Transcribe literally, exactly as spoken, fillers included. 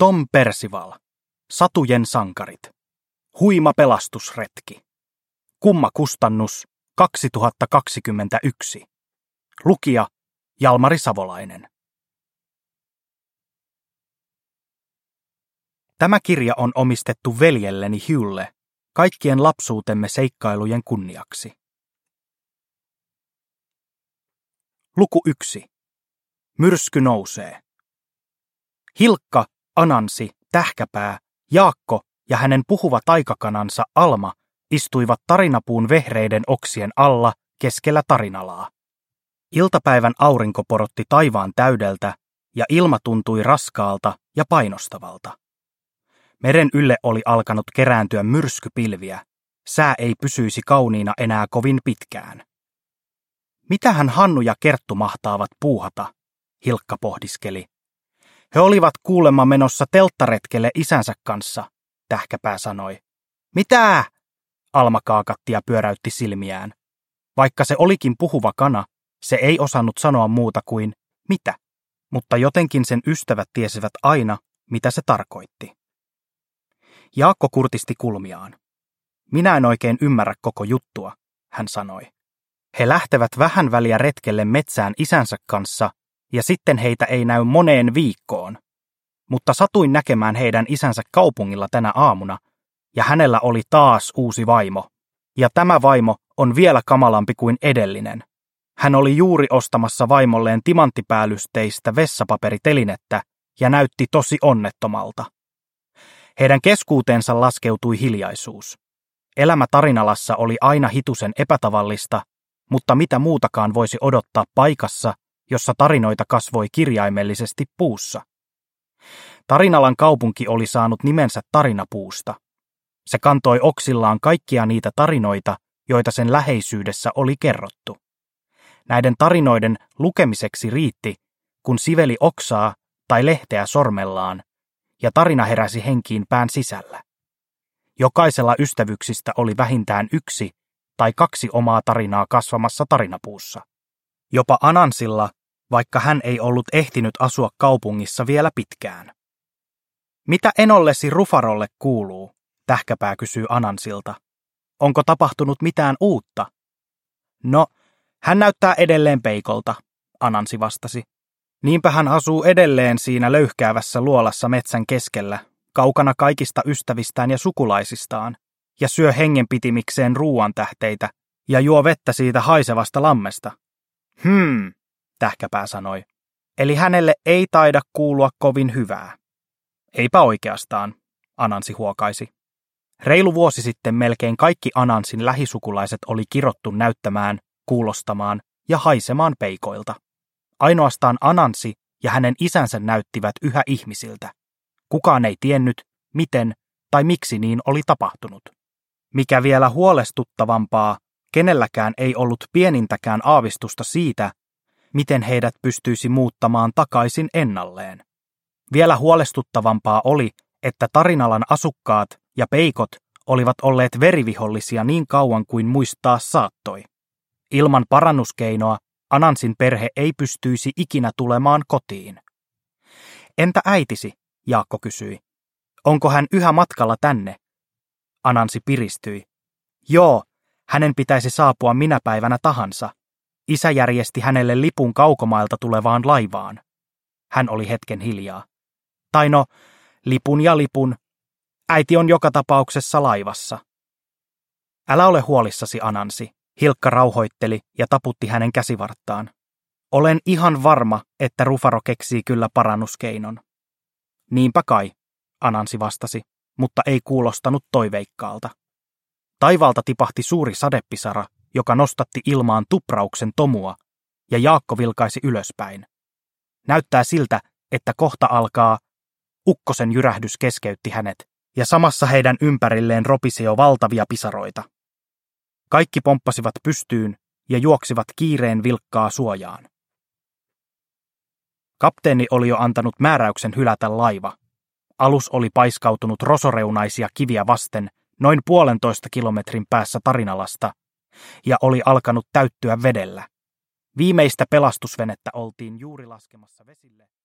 Tom Percival. Satujen sankarit. Huima pelastusretki. Kumma kustannus kaksituhattakaksikymmentäyksi. Lukija Jalmari Savolainen. Tämä kirja on omistettu veljelleni Hughelle kaikkien lapsuutemme seikkailujen kunniaksi. Luku yksi. Myrsky nousee. Hilkka, Anansi, Tähkäpää, Jaakko ja hänen puhuva taikakanansa Alma istuivat tarinapuun vehreiden oksien alla keskellä tarinalaa. Iltapäivän aurinko porotti taivaan täydeltä ja ilma tuntui raskaalta ja painostavalta. Meren ylle oli alkanut kerääntyä myrskypilviä. Sää ei pysyisi kauniina enää kovin pitkään. Mitähän Hannu ja Kerttu mahtaavat puuhata, Hilkka pohdiskeli. He olivat kuulemma menossa telttaretkelle isänsä kanssa, Tähkäpää sanoi. Mitä? Alma kaakatti ja pyöräytti silmiään. Vaikka se olikin puhuva kana, se ei osannut sanoa muuta kuin mitä, mutta jotenkin sen ystävät tiesivät aina, mitä se tarkoitti. Jaakko kurtisti kulmiaan. Minä en oikein ymmärrä koko juttua, hän sanoi. He lähtevät vähän väliä retkelle metsään isänsä kanssa, ja sitten heitä ei näy moneen viikkoon. Mutta satuin näkemään heidän isänsä kaupungilla tänä aamuna, ja hänellä oli taas uusi vaimo. Ja tämä vaimo on vielä kamalampi kuin edellinen. Hän oli juuri ostamassa vaimolleen timanttipäällysteistä vessapaperitelinettä ja näytti tosi onnettomalta. Heidän keskuuteensa laskeutui hiljaisuus. Elämä tarinalassa oli aina hitusen epätavallista, mutta mitä muutakaan voisi odottaa paikassa, jossa tarinoita kasvoi kirjaimellisesti puussa. Tarinalan kaupunki oli saanut nimensä tarinapuusta. Se kantoi oksillaan kaikkia niitä tarinoita, joita sen läheisyydessä oli kerrottu. Näiden tarinoiden lukemiseksi riitti, kun siveli oksaa tai lehteä sormellaan, ja tarina heräsi henkiin pään sisällä. Jokaisella ystävyksistä oli vähintään yksi tai kaksi omaa tarinaa kasvamassa tarinapuussa. Jopa Anansilla, vaikka hän ei ollut ehtinyt asua kaupungissa vielä pitkään. Mitä enollesi Rufarolle kuuluu? Tähkäpää kysyy Anansilta. Onko tapahtunut mitään uutta? No, hän näyttää edelleen peikolta, Anansi vastasi. Niinpä hän asuu edelleen siinä löyhkäävässä luolassa metsän keskellä, kaukana kaikista ystävistään ja sukulaisistaan, ja syö hengenpitimikseen ruuantähteitä ja juo vettä siitä haisevasta lammesta. Hmm, Tähkäpää sanoi. Eli hänelle ei taida kuulua kovin hyvää. Eipä oikeastaan, Anansi huokaisi. Reilu vuosi sitten melkein kaikki Anansin lähisukulaiset oli kirottu näyttämään, kuulostamaan ja haisemaan peikoilta. Ainoastaan Anansi ja hänen isänsä näyttivät yhä ihmisiltä. Kukaan ei tiennyt, miten tai miksi niin oli tapahtunut. Mikä vielä huolestuttavampaa, kenelläkään ei ollut pienintäkään aavistusta siitä, miten heidät pystyisi muuttamaan takaisin ennalleen. Vielä huolestuttavampaa oli, että tarinalan asukkaat ja peikot olivat olleet verivihollisia niin kauan kuin muistaa saattoi. Ilman parannuskeinoa Anansin perhe ei pystyisi ikinä tulemaan kotiin. Entä äitisi? Jaakko kysyi. Onko hän yhä matkalla tänne? Anansi piristyi. Joo, hänen pitäisi saapua minä päivänä tahansa. Isä järjesti hänelle lipun kaukomailta tulevaan laivaan. Hän oli hetken hiljaa. Tai no, lipun ja lipun. Äiti on joka tapauksessa laivassa. Älä ole huolissasi, Anansi, Hilkka rauhoitteli ja taputti hänen käsivarttaan. Olen ihan varma, että Rufaro keksii kyllä parannuskeinon. Niinpä kai, Anansi vastasi, mutta ei kuulostanut toiveikkaalta. Taivaalta tipahti suuri sadepisara, joka nostatti ilmaan tuprauksen tomua, ja Jaakko vilkaisi ylöspäin. Näyttää siltä, että kohta alkaa. Ukkosen jyrähdys keskeytti hänet, ja samassa heidän ympärilleen ropisi jo valtavia pisaroita. Kaikki pomppasivat pystyyn ja juoksivat kiireen vilkkaa suojaan. Kapteeni oli jo antanut määräyksen hylätä laiva. Alus oli paiskautunut rosoreunaisia kiviä vasten noin puolentoista kilometrin päässä Tarinalasta ja oli alkanut täyttyä vedellä. Viimeistä pelastusvenettä oltiin juuri laskemassa vesille.